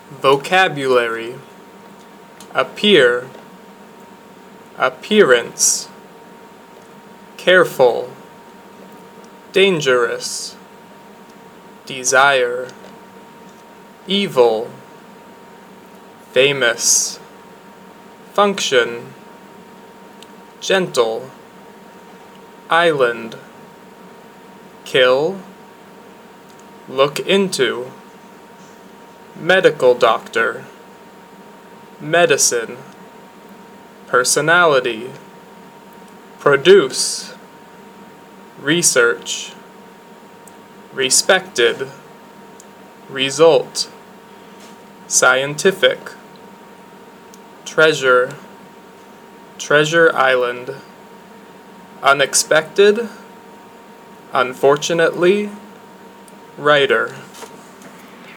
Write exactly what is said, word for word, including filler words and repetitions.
vocabulary, appear, appearance, careful, dangerous, desire, evil, famous, function, gentle, island, kill, look into, medical doctor, medicine, personality, produce, research, respected, result, scientific, treasure, treasure island, unexpected, unfortunately, writer.